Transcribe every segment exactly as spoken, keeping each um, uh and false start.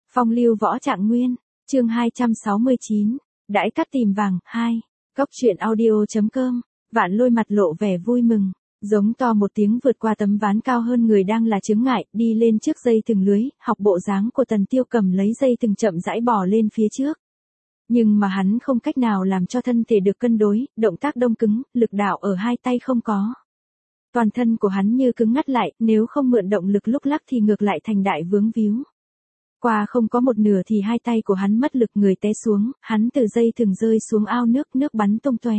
Phong lưu võ trạng nguyên, chương hai trăm sáu mươi chín, đãi cát tìm vàng, hai, Cốc truyện audio.com, Vạn Lôi mặt lộ vẻ vui mừng, giống to một tiếng vượt qua tấm ván cao hơn người đang là chướng ngại, đi lên trước dây thừng lưới, học bộ dáng của Tần Tiêu cầm lấy dây thừng chậm rãi bò lên phía trước. Nhưng mà hắn không cách nào làm cho thân thể được cân đối, động tác đông cứng, lực đạo ở hai tay không có. Toàn thân của hắn như cứng ngắt lại, nếu không mượn động lực lúc lắc thì ngược lại thành đại vướng víu. Qua không có một nửa thì hai tay của hắn mất lực, người té xuống, hắn từ dây thừng rơi xuống ao nước, nước bắn tung tóe.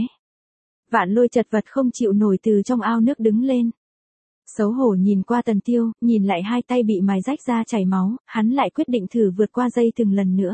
Vạn Lôi chật vật không chịu nổi từ trong ao nước đứng lên. Xấu hổ nhìn qua Tần Tiêu, nhìn lại hai tay bị mài rách ra chảy máu, hắn lại quyết định thử vượt qua dây thừng lần nữa.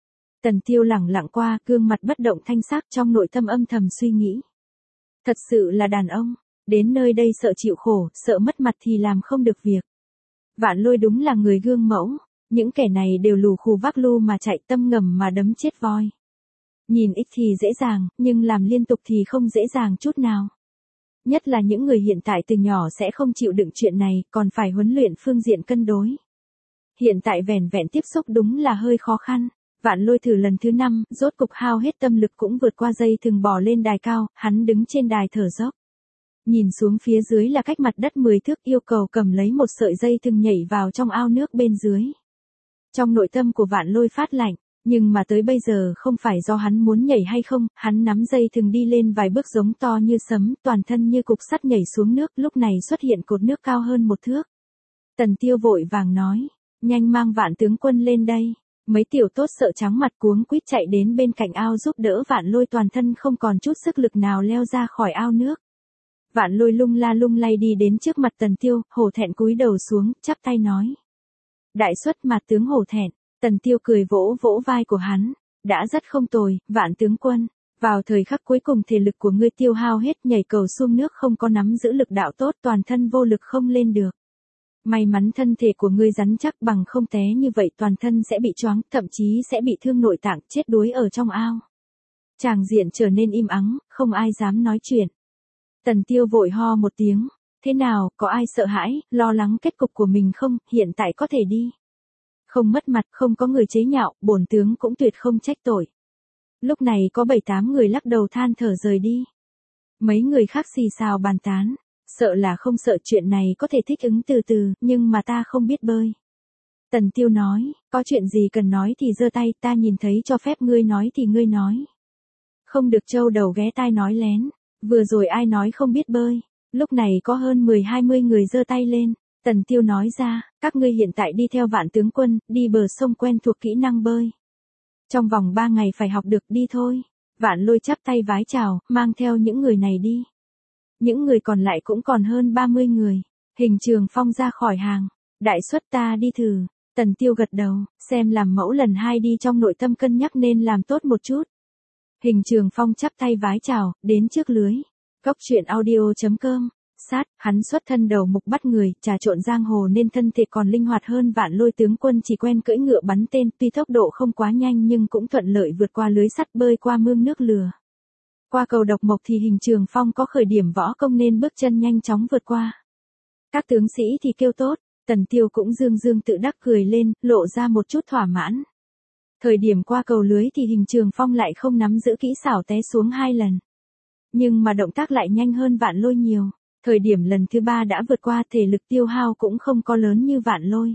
Tần Tiêu lẳng lặng qua, gương mặt bất động thanh sắc, trong nội tâm âm thầm suy nghĩ. Thật sự là đàn ông, đến nơi đây sợ chịu khổ, sợ mất mặt thì làm không được việc. Vạn Lôi đúng là người gương mẫu, những kẻ này đều lù khù vác lu mà chạy, tâm ngầm mà đấm chết voi. Nhìn ít thì dễ dàng, nhưng làm liên tục thì không dễ dàng chút nào. Nhất là những người hiện tại từ nhỏ sẽ không chịu đựng chuyện này, còn phải huấn luyện phương diện cân đối. Hiện tại vẻn vẹn tiếp xúc đúng là hơi khó khăn. Vạn Lôi thử lần thứ năm, rốt cục hao hết tâm lực cũng vượt qua dây thừng bò lên đài cao, hắn đứng trên đài thở dốc. Nhìn xuống phía dưới là cách mặt đất mười thước, yêu cầu cầm lấy một sợi dây thừng nhảy vào trong ao nước bên dưới. Trong nội tâm của Vạn Lôi phát lạnh, nhưng mà tới bây giờ không phải do hắn muốn nhảy hay không, hắn nắm dây thừng đi lên vài bước giống to như sấm, toàn thân như cục sắt nhảy xuống nước, lúc này xuất hiện cột nước cao hơn một thước. Tần Tiêu vội vàng nói, nhanh mang Vạn tướng quân lên đây. Mấy tiểu tốt sợ trắng mặt cuống quýt chạy đến bên cạnh ao giúp đỡ Vạn Lôi, toàn thân không còn chút sức lực nào leo ra khỏi ao nước. Vạn Lôi lung la lung lay đi đến trước mặt Tần Tiêu, hổ thẹn cúi đầu xuống, chắp tay nói. Đại xuất mặt tướng hổ thẹn. Tần Tiêu cười vỗ vỗ vai của hắn, đã rất không tồi, Vạn tướng quân. Vào thời khắc cuối cùng thể lực của ngươi tiêu hao hết, nhảy cầu xuống nước không có nắm giữ lực đạo tốt, toàn thân vô lực không lên được. May mắn thân thể của ngươi rắn chắc, bằng không té như vậy toàn thân sẽ bị choáng, thậm chí sẽ bị thương nội tạng, chết đuối ở trong ao. Tràng diện trở nên im ắng, không ai dám nói chuyện. Tần Tiêu vội ho một tiếng, thế nào, có ai sợ hãi, lo lắng kết cục của mình không, hiện tại có thể đi. Không mất mặt, không có người chế nhạo, bổn tướng cũng tuyệt không trách tội. Lúc này có bảy tám người lắc đầu than thở rời đi. Mấy người khác xì xào bàn tán. Sợ là không sợ, chuyện này có thể thích ứng từ từ, nhưng mà ta không biết bơi. Tần Tiêu nói, có chuyện gì cần nói thì giơ tay, ta nhìn thấy cho phép ngươi nói thì ngươi nói. Không được trâu đầu ghé tai nói lén, vừa rồi ai nói không biết bơi, lúc này có hơn mười hai mươi người giơ tay lên. Tần Tiêu nói ra, các ngươi hiện tại đi theo Vạn tướng quân, đi bờ sông quen thuộc kỹ năng bơi. Trong vòng ba ngày phải học được, đi thôi. Vạn Lôi chắp tay vái chào, mang theo những người này đi. Những người còn lại cũng còn hơn ba mươi người. Hình Trường Phong ra khỏi hàng. Đại xuất ta đi thử. Tần Tiêu gật đầu, xem làm mẫu lần hai đi, trong nội tâm cân nhắc nên làm tốt một chút. Hình Trường Phong chắp tay vái chào, đến trước lưới. Cốc truyện audio.com. Sát, hắn xuất thân đầu mục bắt người, trà trộn giang hồ nên thân thể còn linh hoạt hơn Vạn Lôi tướng quân, chỉ quen cưỡi ngựa bắn tên, tuy tốc độ không quá nhanh nhưng cũng thuận lợi vượt qua lưới sắt, bơi qua mương nước lừa. Qua cầu độc mộc thì Hình Trường Phong có khởi điểm võ công nên bước chân nhanh chóng vượt qua. Các tướng sĩ thì kêu tốt, Tần Tiêu cũng dương dương tự đắc cười lên, lộ ra một chút thỏa mãn. Thời điểm qua cầu lưới thì Hình Trường Phong lại không nắm giữ kỹ xảo, té xuống hai lần. Nhưng mà động tác lại nhanh hơn Vạn Lôi nhiều. Thời điểm lần thứ ba đã vượt qua, thể lực tiêu hao cũng không có lớn như Vạn Lôi.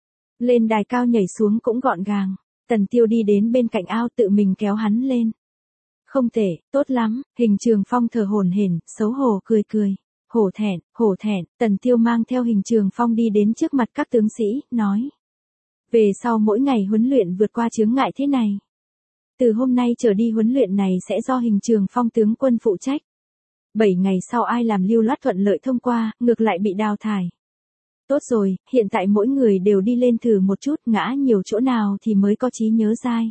Lên đài cao nhảy xuống cũng gọn gàng. Tần Tiêu đi đến bên cạnh ao tự mình kéo hắn lên. Không tệ, tốt lắm. Hình Trường Phong thở hổn hển, xấu hổ cười cười. Hổ thẹn, hổ thẹn. Tần Tiêu mang theo Hình Trường Phong đi đến trước mặt các tướng sĩ, nói. Về sau mỗi ngày huấn luyện vượt qua chướng ngại thế này. Từ hôm nay trở đi huấn luyện này sẽ do Hình Trường Phong tướng quân phụ trách. Bảy ngày sau ai làm lưu loát thuận lợi thông qua, ngược lại bị đào thải. Tốt rồi, hiện tại mỗi người đều đi lên thử một chút, ngã nhiều chỗ nào thì mới có trí nhớ dai.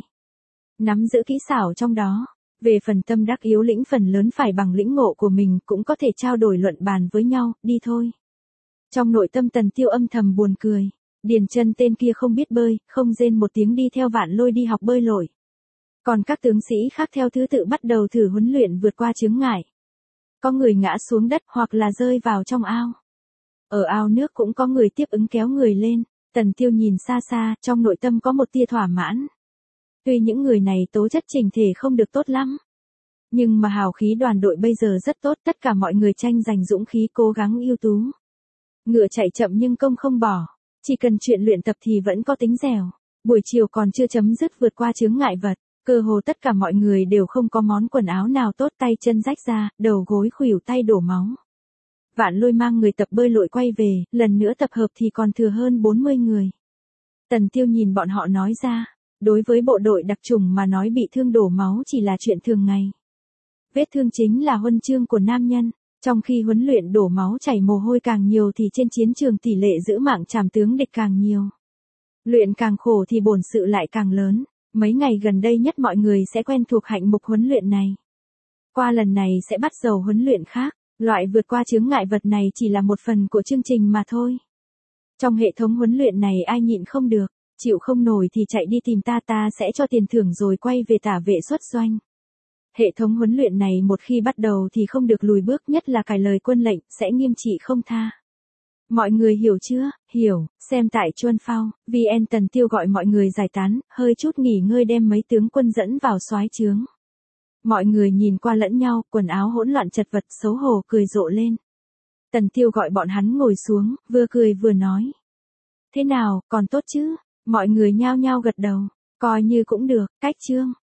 Nắm giữ kỹ xảo trong đó. Về phần tâm đắc yếu lĩnh phần lớn phải bằng lĩnh ngộ của mình, cũng có thể trao đổi luận bàn với nhau, đi thôi. Trong nội tâm Tần Tiêu âm thầm buồn cười. Điền Chân tên kia không biết bơi, không rên một tiếng đi theo Vạn Lôi đi học bơi lội. Còn các tướng sĩ khác theo thứ tự bắt đầu thử huấn luyện vượt qua chướng ngại. Có người ngã xuống đất hoặc là rơi vào trong ao. Ở ao nước cũng có người tiếp ứng kéo người lên. Tần Tiêu nhìn xa xa, trong nội tâm có một tia thỏa mãn. Tuy những người này tố chất chỉnh thể không được tốt lắm, nhưng mà hào khí đoàn đội bây giờ rất tốt, tất cả mọi người tranh giành dũng khí cố gắng ưu tú. Ngựa chạy chậm nhưng công không bỏ, chỉ cần chuyện luyện tập thì vẫn có tính dẻo. Buổi chiều còn chưa chấm dứt vượt qua chướng ngại vật, cơ hồ tất cả mọi người đều không có món quần áo nào tốt, tay chân rách ra, đầu gối khuỷu tay đổ máu. Vạn Lôi mang người tập bơi lội quay về, lần nữa tập hợp thì còn thừa hơn bốn mươi người. Tần Tiêu nhìn bọn họ nói ra, đối với bộ đội đặc chủng mà nói bị thương đổ máu chỉ là chuyện thường ngày. Vết thương chính là huân chương của nam nhân, trong khi huấn luyện đổ máu chảy mồ hôi càng nhiều thì trên chiến trường tỷ lệ giữ mạng trảm tướng địch càng nhiều. Luyện càng khổ thì bổn sự lại càng lớn, mấy ngày gần đây nhất mọi người sẽ quen thuộc hạng mục huấn luyện này. Qua lần này sẽ bắt đầu huấn luyện khác, loại vượt qua chướng ngại vật này chỉ là một phần của chương trình mà thôi. Trong hệ thống huấn luyện này ai nhịn không được, chịu không nổi thì chạy đi tìm ta, ta sẽ cho tiền thưởng rồi quay về tả vệ xuất doanh. Hệ thống huấn luyện này một khi bắt đầu thì không được lùi bước, nhất là cải lời quân lệnh, sẽ nghiêm trị không tha. Mọi người hiểu chưa? Hiểu, xem tại Chuân Phao, vê en. Tần Tiêu gọi mọi người giải tán, hơi chút nghỉ ngơi đem mấy tướng quân dẫn vào soái trướng. Mọi người nhìn qua lẫn nhau, quần áo hỗn loạn chật vật, xấu hổ cười rộ lên. Tần Tiêu gọi bọn hắn ngồi xuống, vừa cười vừa nói. Thế nào, còn tốt chứ? Mọi người nhao nhao gật đầu, coi như cũng được, cách chương.